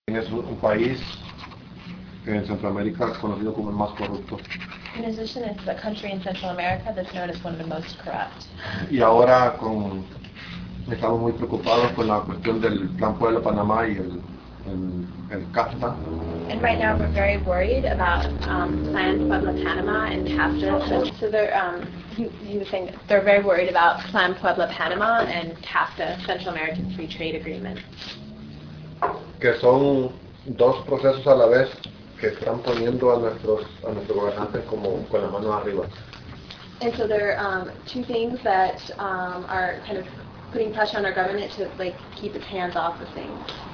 Es un país en Centroamérica conocido como el más corrupto. In addition, it's a country in Central America that's known as one of the most corrupt. Y ahora estamos muy preocupados con la cuestión del Plan Puebla-Panamá y el CAFTA. And right now we're very worried about Plan Puebla-Panama and CAFTA. So he was saying they're very worried about Plan Puebla-Panama and CAFTA, Central American Free Trade Agreement. Que son dos procesos a la vez que están poniendo a nuestros gobernantes como con las manos arriba. And so there are two things that are kind of putting pressure on our government to keep its hands off of things.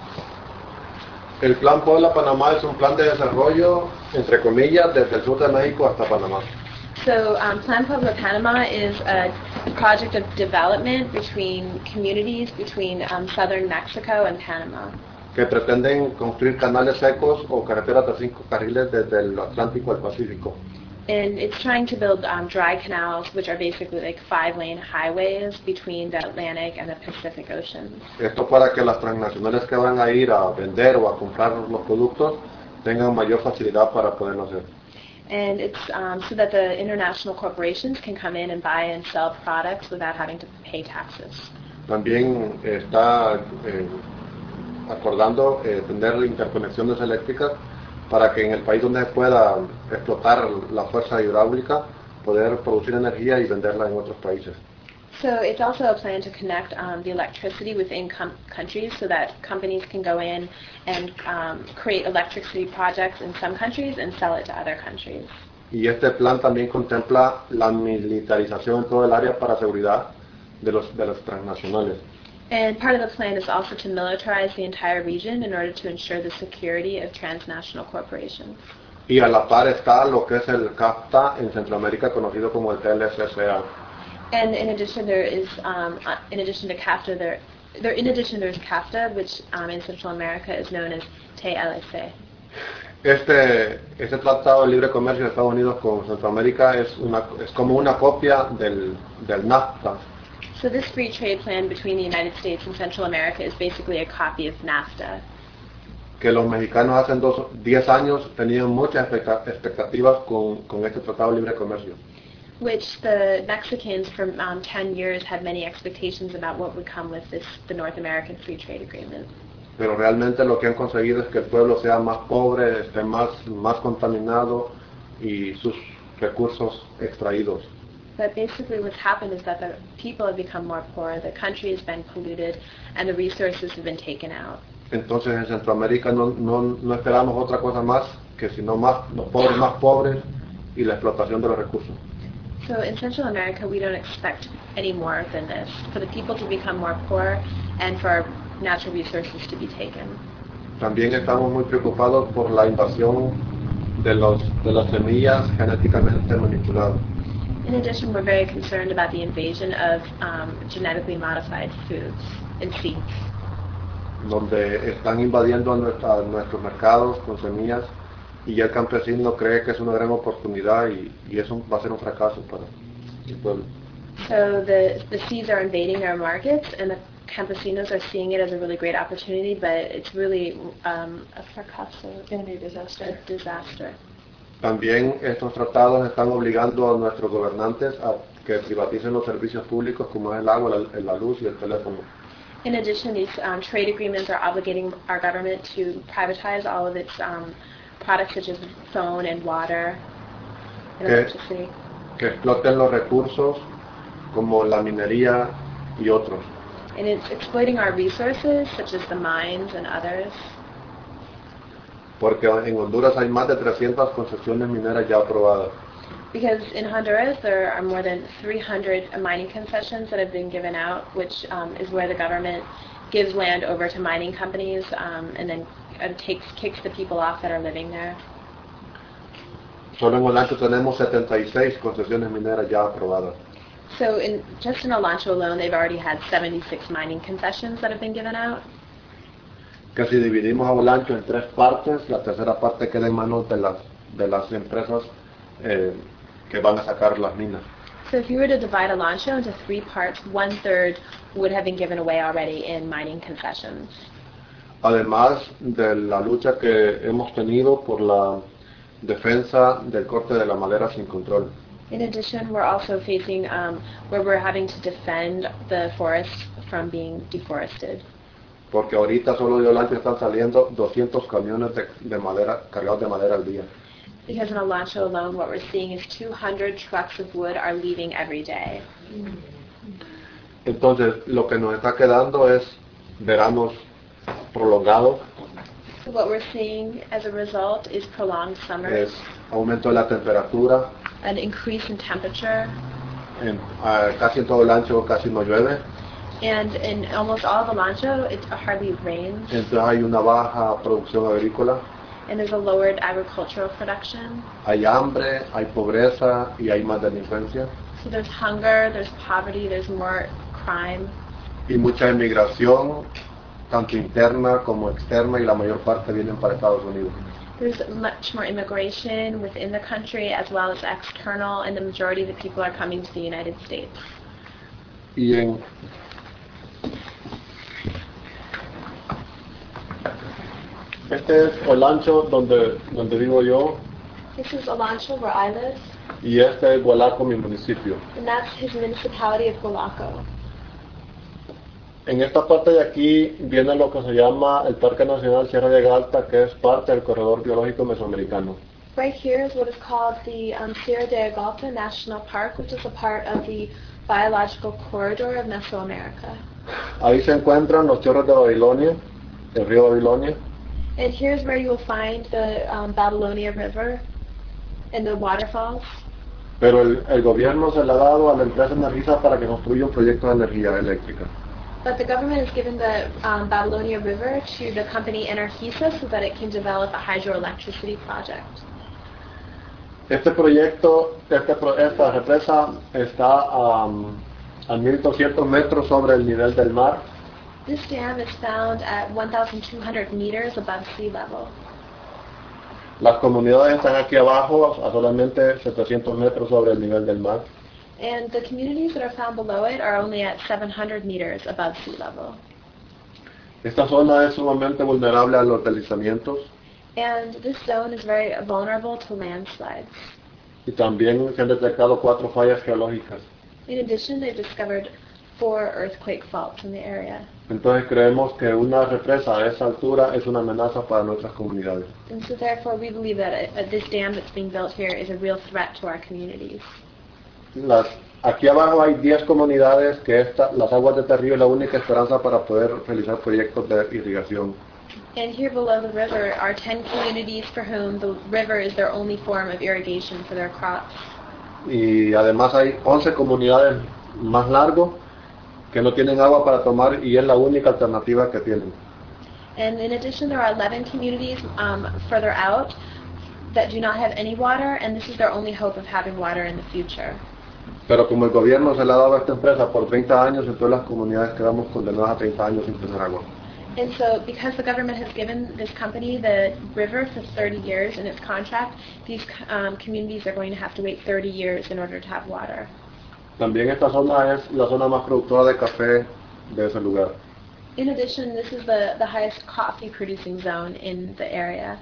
El Plan Puebla-Panamá es un plan de desarrollo, entre comillas, desde el sur de México hasta Panamá. So Plan Puebla-Panama is a project of development between communities between southern Mexico and Panama. Que pretenden construir canales secos o carreteras de 5 carriles desde el Atlántico al Pacífico. And it's trying to build dry canals, which are basically 5-lane highways between the Atlantic and the Pacific Oceans. Esto para que las transnacionales que van a ir a vender o a comprar los productos tengan mayor facilidad para poderlo hacer. And it's so that the international corporations can come in and buy and sell products without having to pay taxes. También está acordando tener interconexiones eléctricas para que en el país donde se pueda explotar la fuerza hidráulica, poder producir energía y venderla en otros países. So it's also a plan to connect the electricity within countries so that companies can go in and create electricity projects in some countries and sell it to other countries. Y este plan también contempla la militarización en todo el área para seguridad de las transnacionales. And part of the plan is also to militarize the entire region in order to ensure the security of transnational corporations. Y a la par está lo que es el CAFTA en Centroamérica, conocido como el TLCCA. And in addition, there is in addition to CAFTA, there's CAFTA, which in Central America is known as TLC. Este tratado de libre comercio de Estados Unidos con Centroamérica es como una copia del NAFTA. So this free trade plan between the United States and Central America is basically a copy of NAFTA. Que los mexicanos hace 10 años tenían muchas expectativas con este tratado de libre comercio. Which the Mexicans for 10 years had many expectations about what would come with the North American Free Trade Agreement. Pero realmente lo que han conseguido es que el pueblo sea más pobre, esté más contaminado y sus recursos extraídos. But basically what's happened is that the people have become more poor, the country has been polluted, and the resources have been taken out. Entonces en Centroamérica no esperamos otra cosa más que sino los pobres más pobres y la explotación de los recursos. So in Central America we don't expect any more than this, for the people to become more poor and for our natural resources to be taken. También estamos muy preocupados por la invasión de las semillas genéticamente manipuladas. In addition, we're very concerned about the invasion of genetically modified foods and seeds. Donde están invadiendo a nuestros mercados con semillas y el campesino cree que es una gran oportunidad y eso va a ser un fracaso para el pueblo. So the seeds are invading our markets and the campesinos are seeing it as a really great opportunity, but it's really a fracaso, a disaster. También estos tratados están obligando a nuestros gobernantes a que privaticen los servicios públicos como es el agua, la luz y el teléfono. In addition, these trade agreements are obligating our government to privatize all of its products such as phone and water and electricity. Que exploten los recursos como la minería y otros. And it's exploiting our resources such as the mines and others. Porque en Honduras hay más de 300 concesiones mineras ya aprobadas. Because in Honduras there are more than 300 mining concessions that have been given out, which is where the government gives land over to mining companies and then kicks the people off that are living there. Solo en Olancho tenemos 76 concesiones mineras ya aprobadas. So just in Olancho alone, they've already had 76 mining concessions that have been given out. Que si dividimos a Olancho en 3 partes, la tercera parte queda en manos de las empresas que van a sacar las minas. So if you were to divide Olancho into 3 parts, 1/3 would have been given away already in mining concessions. además de la lucha que hemos tenido por la defensa del corte de la madera sin control. In addition, we're also facing where we're having to defend the forests from being deforested. Porque ahorita solo de Olancho están saliendo 200 camiones de madera, cargados de madera al día. Because in Olancho alone, what we're seeing is 200 trucks of wood are leaving every day. Entonces, lo que nos está quedando es veranos prolongados, So what we're seeing as a result is prolonged summers, es aumento de la temperatura, an increase in temperature, casi en todo Olancho casi no llueve, and in almost all of Olancho, it hardly rains, entonces hay una baja producción agrícola, and there's a lowered agricultural production. hay hambre, hay pobreza y hay más delincuencia So there's hunger, there's poverty, there's more crime, y mucha inmigración, tanto interna como externa, y la mayor parte vienen para Estados Unidos. there's much more immigration within the country as well as external, and the majority of the people are coming to the United States. Y este es Olancho donde vivo yo, This is Olancho, where I live, y este es Gualaco, mi municipio. and that's his municipality of Gualaco. En esta parte de aquí viene lo que se llama el Parque Nacional Sierra de Galta, que es parte del Corredor Biológico Mesoamericano. Right here is what is called the Sierra de Agalpa National Park, which is a part of the Biological Corridor of Mesoamerica. Ahí se encuentran los chorros de Babilonia, el río Babilonia, And here's where you will find the Babylonia River and the waterfalls. pero el gobierno se le ha dado a la empresa Energisa para que construya un proyecto de energía eléctrica. But the government has given the Babylonia River to the company Energisa so that it can develop a hydroelectricity project. Este proyecto, esta represa está a 1.200 metros sobre el nivel del mar. This dam is found at 1,200 meters above sea level. Las comunidades están aquí abajo a solamente 700 metros sobre el nivel del mar. And the communities that are found below it are only at 700 meters above sea level. Esta zona es sumamente vulnerable a los deslizamientos And this zone is very vulnerable to landslides. y también se han detectado 4 fallas geológicas. In addition, they've discovered 4 earthquake faults in the area. Entonces creemos que una represa a esa altura es una amenaza para nuestras comunidades. And so therefore we believe that this dam that's being built here is a real threat to our communities. Aquí abajo hay 10 comunidades que las aguas de este río es la única esperanza para poder realizar proyectos de irrigación. And here below the river are 10 communities for whom the river is their only form of irrigation for their crops. Y además hay 11 comunidades más largo que no tienen agua para tomar y es la única alternativa que tienen. And in addition, there are 11 communities further out that do not have any water, and this is their only hope of having water in the future. Pero como el gobierno se le ha dado a esta empresa por 30 años, entonces las comunidades quedamos condenadas a 30 años sin tener agua. And so because the government has given this company the river for 30 years in its contract, these communities are going to have to wait 30 years in order to have water. También esta zona es la zona más productora de café de ese lugar. In addition, this is the highest coffee producing zone in the area.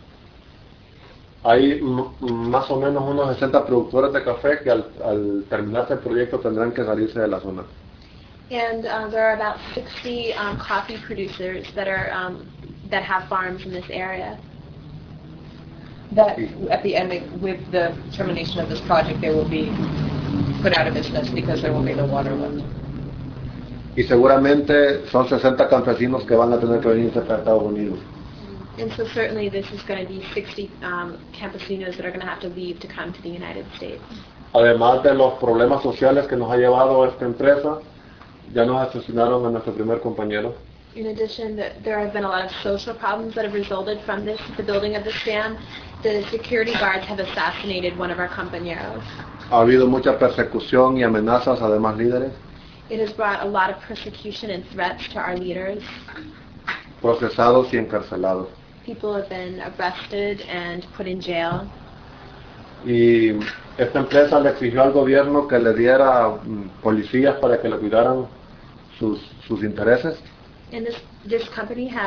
Hay más o menos unos 60 productores de café que al terminarse el proyecto tendrán que salirse de la zona. And there are about 60 coffee producers that have farms in this area. That at the end, with the termination of this project, they will be put out of business because there will be no water left. Y seguramente son 60 campesinos que van a tener que venirse para Estados Unidos. And so certainly this is going to be 60 campesinos that are going to have to leave to come to the United States. Además de los problemas sociales que nos ha llevado esta empresa, ya nos asesinaron a nuestro primer compañero. In addition, there have been a lot of social problems that have resulted from the building of this dam. The security guards have assassinated one of our compañeros. Ha habido mucha persecución y amenazas a demás líderes, It has brought a lot of persecution and threats to our leaders. procesados y encarcelados. People have been arrested and put in jail. Y esta empresa le exigió al gobierno que le diera policías para que le cuidaran sus intereses. And this company has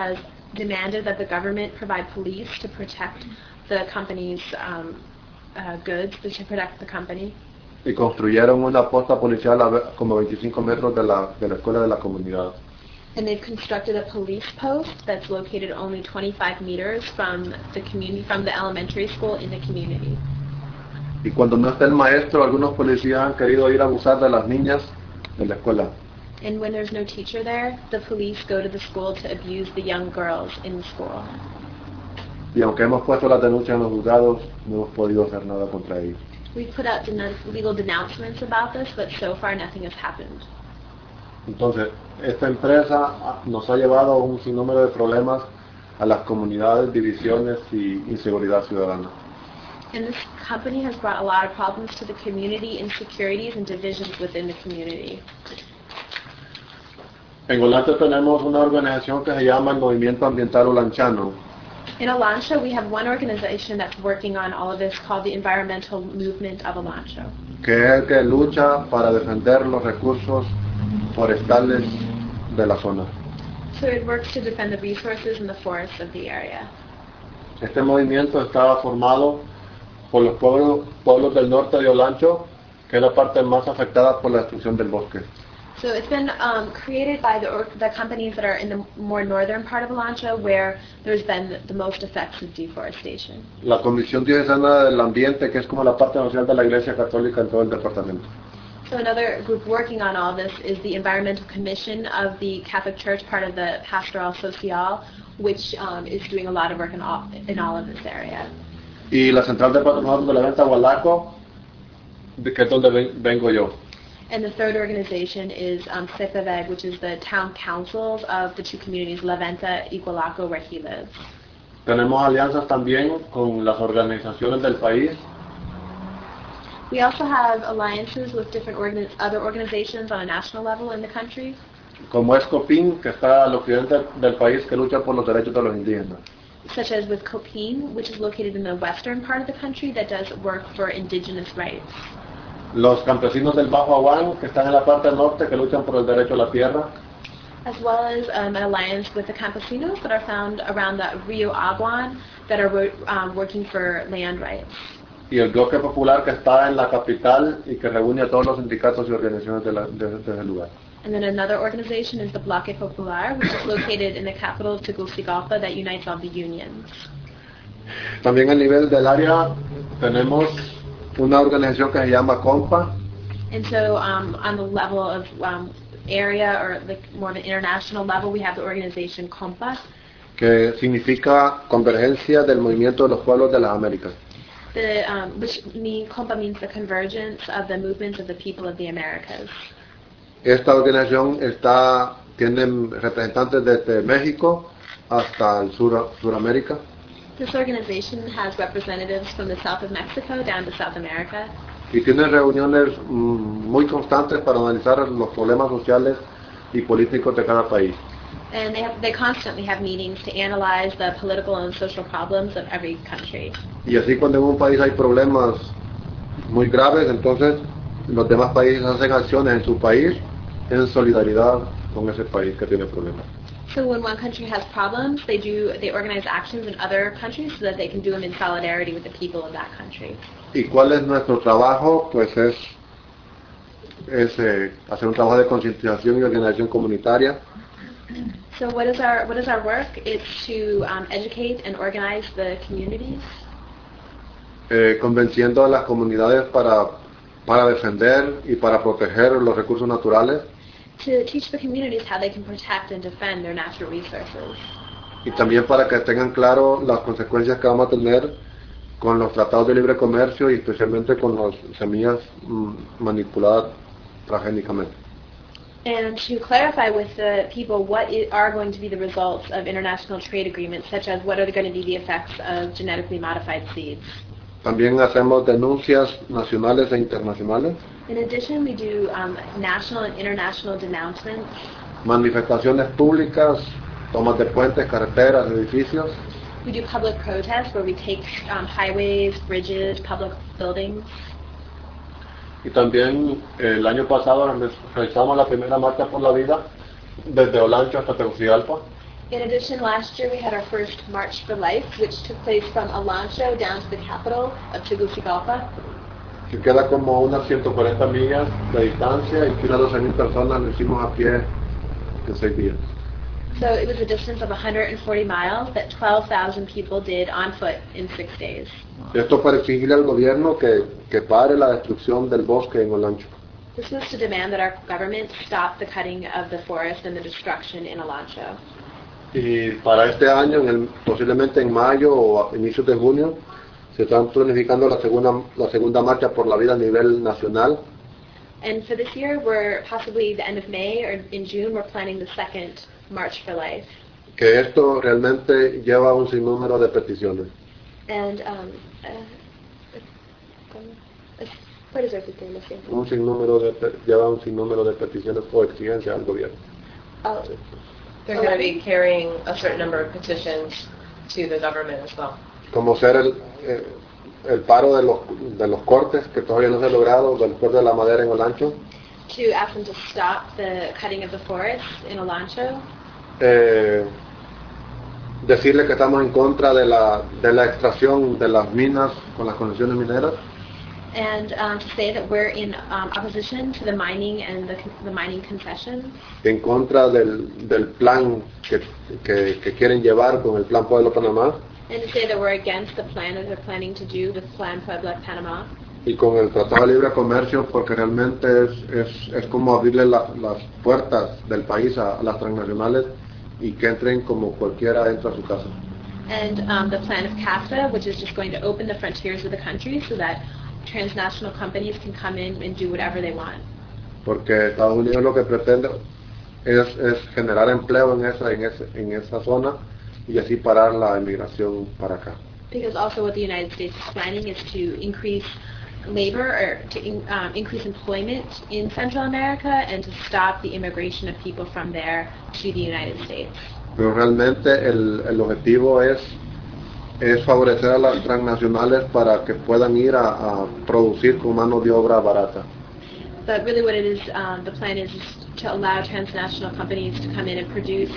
demanded that the government provide police to protect the company's goods, to protect the company. Y construyeron una posta policial como 25 metros de la escuela de la comunidad. And they've constructed a police post that's located only 25 meters from the community, from the elementary school in the community. Y cuando no está el maestro, algunos policías han querido ir a abusar de las niñas de la escuela. And when there's no teacher there, the police go to the school to abuse the young girls in the school. Y aunque hemos puesto las denuncias en los juzgados, no hemos podido hacer nada contra ellos. We've put out legal denouncements about this, but so far nothing has happened. Entonces, esta empresa nos ha llevado un sinnúmero de problemas a las comunidades, divisiones y inseguridad ciudadana. And this company has brought a lot of problems to the community, insecurities and divisions within the community. En Olancho tenemos una organización que se llama el Movimiento Ambiental Olanchano, In Olancho, we have one organization that's working on all of this called the Environmental Movement of Olancho. que es el que lucha para defender los recursos forestales de la zona. So it works to defend the resources and the forests of the area. Este movimiento está formado por los pueblos del norte de Olancho, que es la parte más afectada por la destrucción del bosque. So it's been created by the companies that are in the more northern part of Olancho, where there's been the most effects of deforestation. La Comisión Diocesana del Ambiente, que es como la parte nacional de la Iglesia Católica en todo el departamento. So another group working on all this is the Environmental Commission of the Catholic Church, part of the Pastoral Social, which is doing a lot of work in all of this area. Y la Central de Patronato de la Venta Hualaco, que es donde vengo yo. And the third organization is CEPEVEG, which is the town councils of the two communities, La Venta y Hualaco, where he lives. Tenemos alianzas también con las organizaciones del país. We also have alliances with different other organizations on a national level in the country, Como es COPIN, que está al occidente del país, que lucha por los derechos de los indígenas. such as with COPIN, which is located in the western part of the country that does work for indigenous rights. Los campesinos del Bajo Aguán, que están en la parte norte, que luchan por el derecho a la tierra. As well as an alliance with the campesinos that are found around the Rio Aguan that are working for land rights. Y el bloque popular, que está en la capital y que reúne a todos los sindicatos y organizaciones de ese lugar. And then another organization is the Bloque Popular, which is located in the capital of Tegucigalpa, that unites all the unions. También a nivel del área tenemos una organización que se llama COMPA, And so on the level of area, or like more of an international level, we have the organization COMPA, que significa Convergencia del Movimiento de los Pueblos de las Américas. COMPA means the convergence of the movements of the people of the Americas. Esta organización tiene representantes desde México hasta el Suramérica. This organization has representatives from the south of Mexico down to South America. Y tiene reuniones muy constantes para analizar los problemas sociales y políticos de cada país. And they constantly have meetings to analyze the political and social problems of every country. Y así cuando en un país hay problemas muy graves, entonces los demás países hacen acciones en su país en solidaridad con ese país que tiene problemas. So when one country has problems, they organize actions in other countries so that they can do them in solidarity with the people of that country. ¿Y cuál es nuestro trabajo? Pues es hacer un trabajo de concientización y organización comunitaria. So what is our work? It's to educate and organize the communities, Convenciendo a las comunidades para defender y para proteger los recursos naturales, to teach the communities how they can protect and defend their natural resources. y también para que tengan claro las consecuencias que vamos a tener con los tratados de libre comercio y especialmente con las semillas manipuladas transgénicamente. And to clarify with the people what are going to be the results of international trade agreements, such as what are going to be the effects of genetically modified seeds. También hacemos denuncias nacionales e internacionales, In addition, we do national and international denouncements, manifestaciones públicas, tomas de puentes, carreteras, edificios, we do public protests where we take highways, bridges, public buildings. y también el año pasado realizamos la primera marcha por la vida desde Olancho hasta Tegucigalpa. In addition, last year we had our first March for Life, which took place from Olancho down to the capital of Tegucigalpa. Que queda como unas 140 millas de distancia y que unas 12,000 personas lo hicimos a pie en 6 días. So it was a distance of 140 miles that 12,000 people did on foot in 6 days. Esto para exigirle al gobierno que pare la destrucción del bosque en Olancho. This was to demand that our government stop the cutting of the forest and the destruction in Olancho. Y para este año, posiblemente en mayo o a inicios de junio, se están planificando la segunda marcha por la vida a nivel nacional. And for this year, we're possibly the end of May or in June, we're planning the second March for Life. Que esto realmente lleva un sinnúmero de peticiones. And puedes repetir, lo siento. Lleva un sinnúmero de peticiones o exigencias al gobierno. Oh. They're going to be carrying a certain number of petitions to the government as well. Como ser el paro de los cortes que todavía no se ha logrado, del corte de la madera en Olancho. To ask them to stop the cutting of the forest in Olancho. Decirle que estamos en contra de la extracción de las minas con las concesiones mineras. And to say that we're in opposition to the mining and the mining concessions. En contra del plan que quieren llevar con el Plan Pueblo Panamá. And to say that we're against the plan that they're planning to do with Plan Puebla Panama. Y con el Tratado de Libre Comercio, porque realmente es como abrirle las puertas del país a las transnacionales y que entren como cualquiera entra a su casa. And the plan of CAFTA, which is just going to open the frontiers of the country so that transnational companies can come in and do whatever they want. Porque Estados Unidos lo que pretende es generar empleo en esa zona y así parar la inmigración para acá. Because also what the United States is planning is to increase labor or to increase employment in Central America and to stop the immigration of people from there to the United States. Pero realmente el objetivo es favorecer a las transnacionales para que puedan ir a producir con mano de obra barata. But really what it is, the plan is to allow transnational companies to come in and produce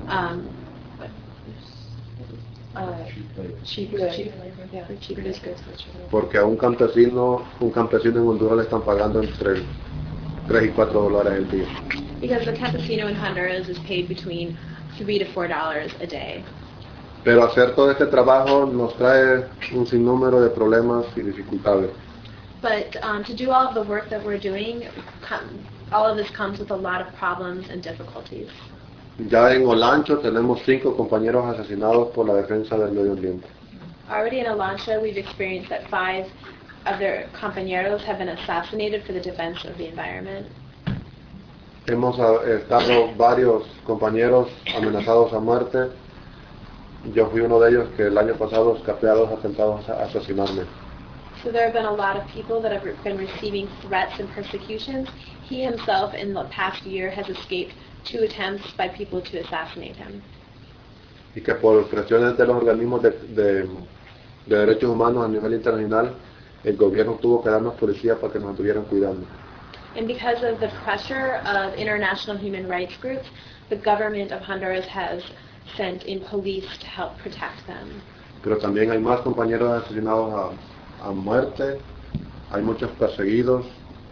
cheap goods. Porque a un campesino en Honduras le están pagando entre $3 y $4 el día. Because the campesino in Honduras is paid between $3 to $4 a day. Pero hacer todo este trabajo nos trae un sinnúmero de problemas y dificultades. But to do all of the work that we're doing, all of this comes with a lot of problems and difficulties. Ya en Olancho tenemos 5 compañeros asesinados por la defensa del medio ambiente. Already in Olancho, we've experienced that 5 of their compañeros have been assassinated for the defense of the environment. Hemos estado varios compañeros amenazados a muerte. Yo fui uno de ellos que el año pasado escapé a 2 atentados a asesinarme. So there have been a lot of people that have been receiving threats and persecutions. He himself in the past year has escaped 2 attempts by people to assassinate him. Y que por presiones de los organismos de derechos humanos a nivel internacional, el gobierno tuvo que darnos policía para que nos estuvieran cuidando. And because of the pressure of international human rights groups, the government of Honduras has sent in police to help protect them. Pero también hay más compañeros asesinados a muerte, hay muchos perseguidos.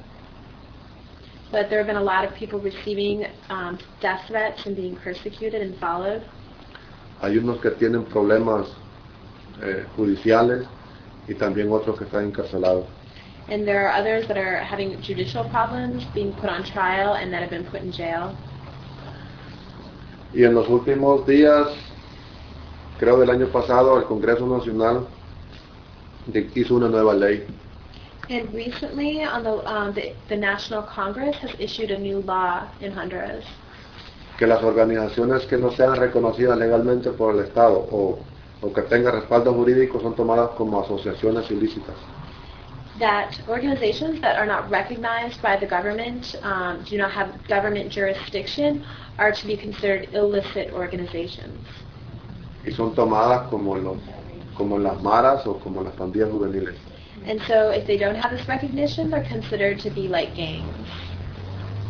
But there have been a lot of people receiving death threats and being persecuted and followed. Hay unos que tienen problemas judiciales y también otros que están encarcelados. And there are others that are having judicial problems, being put on trial, and that have been put in jail. Y en los últimos días, creo del año pasado, el Congreso Nacional hizo una nueva ley. And recently, the National Congress has issued a new law in Honduras. Que las organizaciones que no sean reconocidas legalmente por el Estado o que tengan respaldo jurídico son tomadas como asociaciones ilícitas. That organizations that are not recognized by the government, do not have government jurisdiction, are to be considered illicit organizations. Y son tomadas como las maras o como las pandillas juveniles. And so if they don't have this recognition, they're considered to be like gangs.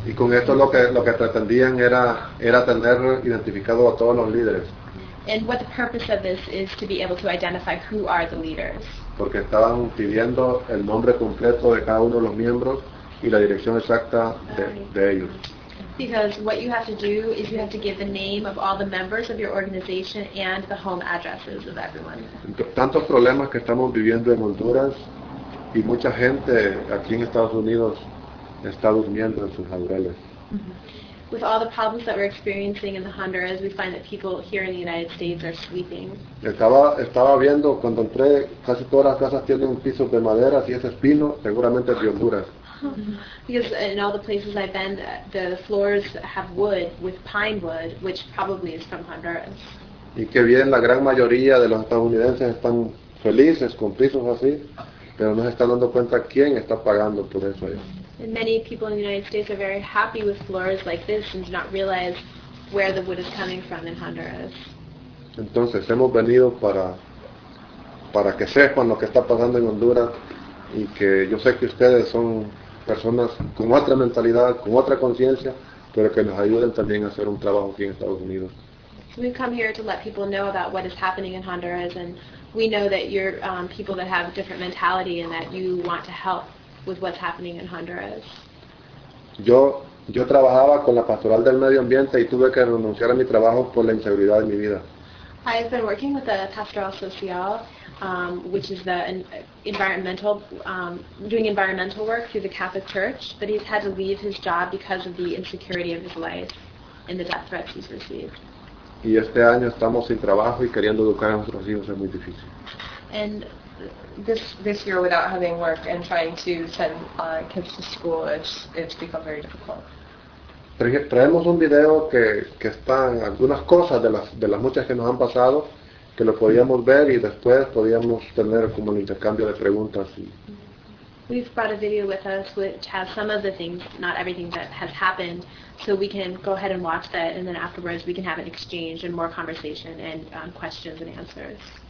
Y con esto lo que pretendían era tener identificado a todos los líderes, And what the purpose of this is to be able to identify who are the leaders. porque estaban pidiendo el nombre completo de cada uno de los miembros y la dirección exacta de ellos. Because what you have to do is you have to give the name of all the members of your organization and the home addresses of everyone. Tantos problemas que estamos viviendo en Honduras y mucha gente aquí en Estados Unidos está durmiendo en sus laureles. With all the problems that we're experiencing in the Honduras, we find that people here in the United States are sleeping. Estaba viendo, cuando entré, casi todas las casas tienen pisos de madera, si es espino, seguramente es de Honduras. Because in all the places I've been, the floors have wood with pine wood, which probably is from Honduras. Y que bien, la gran mayoría de los estadounidenses están felices con pisos así, pero no se están dando cuenta quién está pagando por eso allá. And many people in the United States are very happy with floors like this and do not realize where the wood is coming from in Honduras. Entonces hemos venido para que sepan lo que está pasando en Honduras y que yo sé que ustedes son personas con otra mentalidad, con otra conciencia, pero que nos ayuden también a hacer un trabajo aquí en Estados Unidos. So we've come here to let people know about what is happening in Honduras, and we know that you're people that have a different mentality and that you want to help with what's happening in Honduras. Yo trabajaba con la Pastoral del Medio Ambiente y tuve que renunciar a mi trabajo por la inseguridad de mi vida. I've been working with the Pastoral Social, which is the environmental, doing environmental work through the Catholic Church, but he's had to leave his job because of the insecurity of his life and the death threats he's received. Y este año estamos sin trabajo y queriendo educar a nuestros hijos es muy difícil. And this year, without having work and trying to send kids to school, it's become very difficult. Traemos un video que están algunas cosas de las muchas que nos han pasado, que lo podíamos ver y después podíamos tener como un intercambio de preguntas. We've brought a video with us which has some of the things, not everything that has happened, so we can go ahead and watch that, and then afterwards we can have an exchange and more conversation and questions and answers.